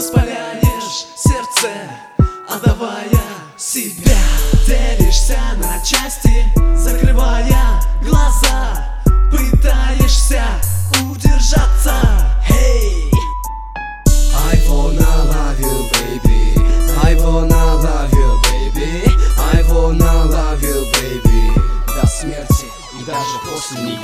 Распаляешь сердце, отдавая себя. Делишься на части, закрывая глаза. Пытаешься удержаться. Hey! I wanna love you, baby. I wanna love you, baby. I wanna love you, baby. До смерти и даже после нее.